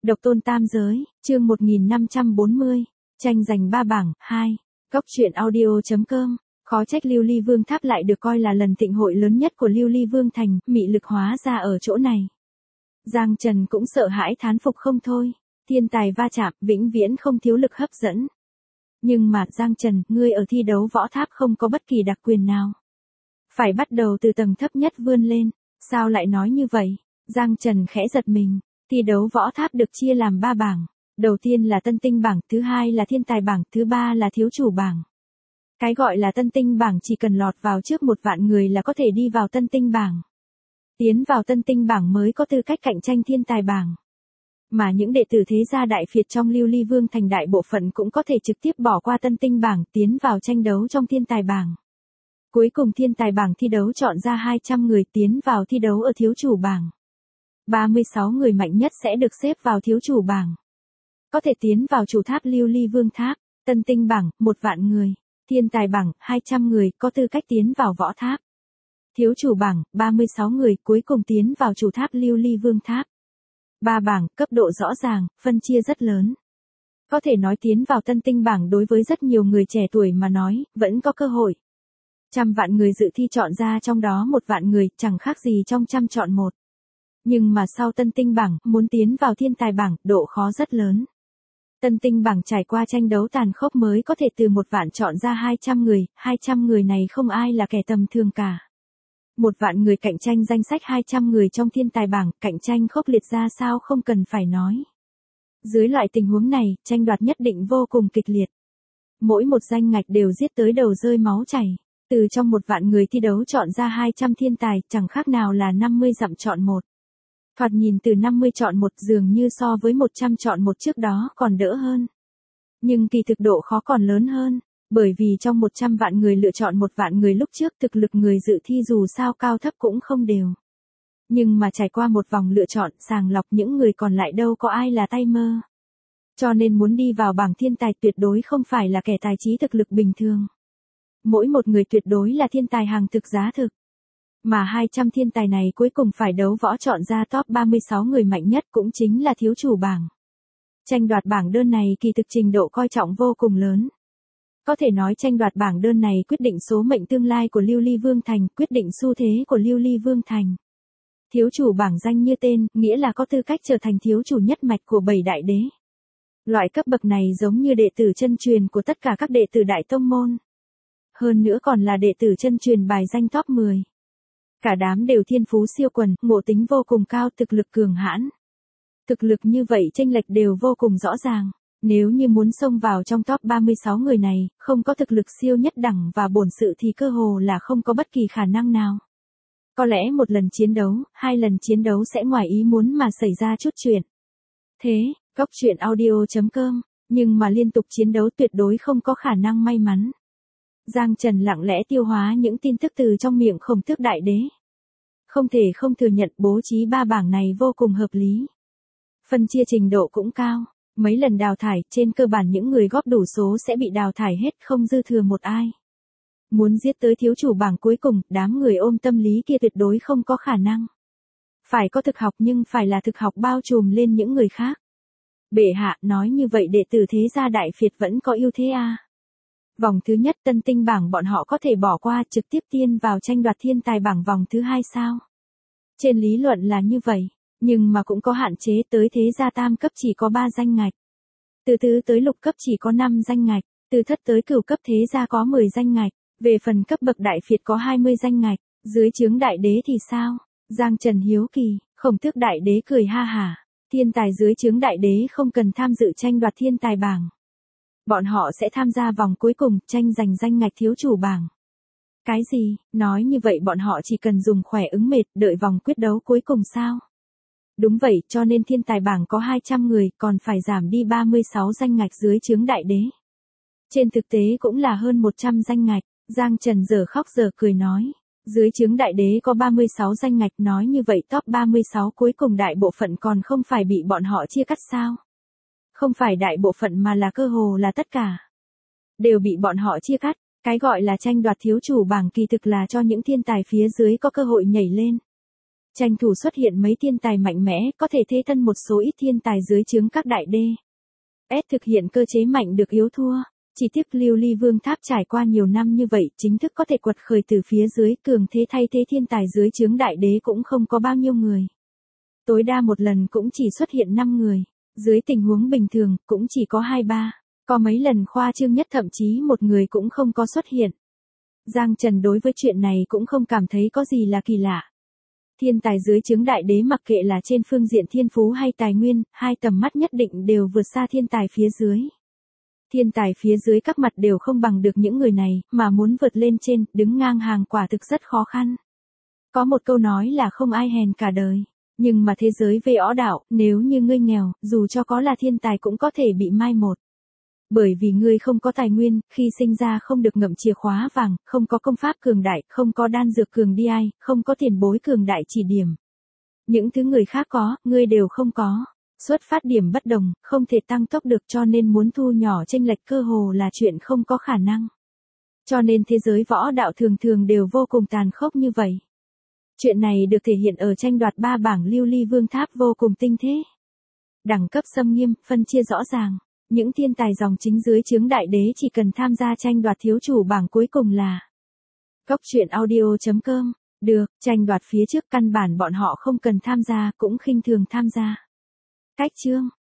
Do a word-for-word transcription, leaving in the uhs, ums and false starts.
Độc tôn tam giới, chương một nghìn năm trăm bốn mươi, tranh giành ba bảng, hai. Góc truyện audio chấm com. Khó trách Lưu Ly Vương Tháp lại được coi là lần thịnh hội lớn nhất của Lưu Ly Vương Thành, mị lực hóa ra ở chỗ này. Giang Trần cũng sợ hãi thán phục không thôi, thiên tài va chạm, vĩnh viễn không thiếu lực hấp dẫn. Nhưng mà Giang Trần, ngươi ở thi đấu võ tháp không có bất kỳ đặc quyền nào. Phải bắt đầu từ tầng thấp nhất vươn lên, sao lại nói như vậy? Giang Trần khẽ giật mình. Thi đấu võ tháp được chia làm ba bảng. Đầu tiên là tân tinh bảng, thứ hai là thiên tài bảng, thứ ba là thiếu chủ bảng. Cái gọi là tân tinh bảng chỉ cần lọt vào trước một vạn người là có thể đi vào tân tinh bảng. Tiến vào tân tinh bảng mới có tư cách cạnh tranh thiên tài bảng. Mà những đệ tử thế gia đại phiệt trong Lưu Ly Vương Thành đại bộ phận cũng có thể trực tiếp bỏ qua tân tinh bảng tiến vào tranh đấu trong thiên tài bảng. Cuối cùng thiên tài bảng thi đấu chọn ra hai trăm người tiến vào thi đấu ở thiếu chủ bảng. ba mươi sáu người mạnh nhất sẽ được xếp vào thiếu chủ bảng. Có thể tiến vào chủ tháp Lưu Ly Vương Tháp, tân tinh bảng, một vạn người, thiên tài bảng, hai trăm người, có tư cách tiến vào võ tháp. Thiếu chủ bảng, ba mươi sáu người, cuối cùng tiến vào chủ tháp Lưu Ly Vương Tháp. Ba bảng, cấp độ rõ ràng, phân chia rất lớn. Có thể nói tiến vào tân tinh bảng đối với rất nhiều người trẻ tuổi mà nói, vẫn có cơ hội. Trăm vạn người dự thi chọn ra trong đó một vạn người, chẳng khác gì trong trăm chọn một. Nhưng mà sau tân tinh bảng, muốn tiến vào thiên tài bảng, độ khó rất lớn. Tân tinh bảng trải qua tranh đấu tàn khốc mới có thể từ một vạn chọn ra hai trăm người, hai trăm người này không ai là kẻ tầm thường cả. Một vạn người cạnh tranh danh sách hai trăm người trong thiên tài bảng, cạnh tranh khốc liệt ra sao không cần phải nói. Dưới loại tình huống này, tranh đoạt nhất định vô cùng kịch liệt. Mỗi một danh ngạch đều giết tới đầu rơi máu chảy. Từ trong một vạn người thi đấu chọn ra hai trăm thiên tài, chẳng khác nào là năm mươi dặm chọn một. Thoạt nhìn từ năm mươi chọn một dường như so với một trăm chọn một trước đó còn đỡ hơn. Nhưng kỳ thực độ khó còn lớn hơn, bởi vì trong một trăm vạn người lựa chọn một vạn người lúc trước thực lực người dự thi dù sao cao thấp cũng không đều. Nhưng mà trải qua một vòng lựa chọn sàng lọc những người còn lại đâu có ai là tay mơ. Cho nên muốn đi vào bảng thiên tài tuyệt đối không phải là kẻ tài trí thực lực bình thường. Mỗi một người tuyệt đối là thiên tài hàng thực giá thực. Mà hai trăm thiên tài này cuối cùng phải đấu võ chọn ra top ba mươi sáu người mạnh nhất cũng chính là thiếu chủ bảng. Tranh đoạt bảng đơn này kỳ thực trình độ coi trọng vô cùng lớn. Có thể nói tranh đoạt bảng đơn này quyết định số mệnh tương lai của Lưu Ly Vương Thành, quyết định xu thế của Lưu Ly Vương Thành. Thiếu chủ bảng danh như tên, nghĩa là có tư cách trở thành thiếu chủ nhất mạch của bảy đại đế. Loại cấp bậc này giống như đệ tử chân truyền của tất cả các đệ tử đại tông môn. Hơn nữa còn là đệ tử chân truyền bài danh top mười. Cả đám đều thiên phú siêu quần, ngộ tính vô cùng cao, thực lực cường hãn. Thực lực như vậy chênh lệch đều vô cùng rõ ràng. Nếu như muốn xông vào trong top ba mươi sáu người này, không có thực lực siêu nhất đẳng và bổn sự thì cơ hồ là không có bất kỳ khả năng nào. Có lẽ một lần chiến đấu, hai lần chiến đấu sẽ ngoài ý muốn mà xảy ra chút chuyện. Thế, góc truyện audio chấm com, nhưng mà liên tục chiến đấu tuyệt đối không có khả năng may mắn. Giang Trần lặng lẽ tiêu hóa những tin tức từ trong miệng Khổng Tước Đại Đế. Không thể không thừa nhận bố trí ba bảng này vô cùng hợp lý. Phân chia trình độ cũng cao, mấy lần đào thải, trên cơ bản những người góp đủ số sẽ bị đào thải hết, không dư thừa một ai. Muốn giết tới thiếu chủ bảng cuối cùng, đám người ôm tâm lý kia tuyệt đối không có khả năng. Phải có thực học nhưng phải là thực học bao trùm lên những người khác. Bệ hạ nói như vậy đệ tử thế gia đại phiệt vẫn có ưu thế à. Vòng thứ nhất tân tinh bảng bọn họ có thể bỏ qua trực tiếp tiên vào tranh đoạt thiên tài bảng vòng thứ hai sao? Trên lý luận là như vậy, nhưng mà cũng có hạn chế, tới thế gia tam cấp chỉ có ba danh ngạch. Từ tứ tới lục cấp chỉ có năm danh ngạch, từ thất tới cửu cấp thế gia có mười danh ngạch, về phần cấp bậc đại phiệt có hai mươi danh ngạch, dưới trướng đại đế thì sao? Giang Trần hiếu kỳ, Khổng Tước Đại Đế cười ha hả, thiên tài dưới trướng đại đế không cần tham dự tranh đoạt thiên tài bảng. Bọn họ sẽ tham gia vòng cuối cùng, tranh giành danh ngạch thiếu chủ bảng. Cái gì, nói như vậy bọn họ chỉ cần dùng khỏe ứng mệt, đợi vòng quyết đấu cuối cùng sao? Đúng vậy, cho nên thiên tài bảng có hai trăm người, còn phải giảm đi ba mươi sáu danh ngạch dưới trướng đại đế. Trên thực tế cũng là hơn một trăm danh ngạch, Giang Trần giờ khóc giờ cười nói. Dưới trướng đại đế có ba mươi sáu danh ngạch, nói như vậy top ba mươi sáu cuối cùng đại bộ phận còn không phải bị bọn họ chia cắt sao? Không phải đại bộ phận mà là cơ hồ là tất cả. Đều bị bọn họ chia cắt, cái gọi là tranh đoạt thiếu chủ bảng kỳ thực là cho những thiên tài phía dưới có cơ hội nhảy lên. Tranh thủ xuất hiện mấy thiên tài mạnh mẽ, có thể thế thân một số ít thiên tài dưới trướng các đại đê. S thực hiện cơ chế mạnh được yếu thua. Chỉ tiếc Lưu Ly Vương Tháp trải qua nhiều năm như vậy, chính thức có thể quật khởi từ phía dưới, cường thế thay thế thiên tài dưới trướng đại đế cũng không có bao nhiêu người. Tối đa một lần cũng chỉ xuất hiện năm người, dưới tình huống bình thường cũng chỉ có hai ba, có mấy lần khoa trương nhất thậm chí một người cũng không có xuất hiện. Giang Trần đối với chuyện này cũng không cảm thấy có gì là kỳ lạ. Thiên tài dưới trướng đại đế mặc kệ là trên phương diện thiên phú hay tài nguyên, hai tầm mắt nhất định đều vượt xa thiên tài phía dưới. Thiên tài phía dưới các mặt đều không bằng được những người này, mà muốn vượt lên trên, đứng ngang hàng quả thực rất khó khăn. Có một câu nói là không ai hèn cả đời. Nhưng mà thế giới về võ đạo, nếu như ngươi nghèo, dù cho có là thiên tài cũng có thể bị mai một. Bởi vì ngươi không có tài nguyên, khi sinh ra không được ngậm chìa khóa vàng, không có công pháp cường đại, không có đan dược cường đi ai, không có tiền bối cường đại chỉ điểm. Những thứ người khác có, ngươi đều không có. Xuất phát điểm bất đồng, không thể tăng tốc được cho nên muốn thu nhỏ chênh lệch cơ hồ là chuyện không có khả năng. Cho nên thế giới võ đạo thường thường đều vô cùng tàn khốc như vậy. Chuyện này được thể hiện ở tranh đoạt ba bảng Lưu Ly Vương Tháp vô cùng tinh thế. Đẳng cấp xâm nghiêm, phân chia rõ ràng. Những thiên tài dòng chính dưới trướng đại đế chỉ cần tham gia tranh đoạt thiếu chủ bảng cuối cùng là Cốc truyện audio chấm com. Được, tranh đoạt phía trước căn bản bọn họ không cần tham gia, cũng khinh thường tham gia. Cách chương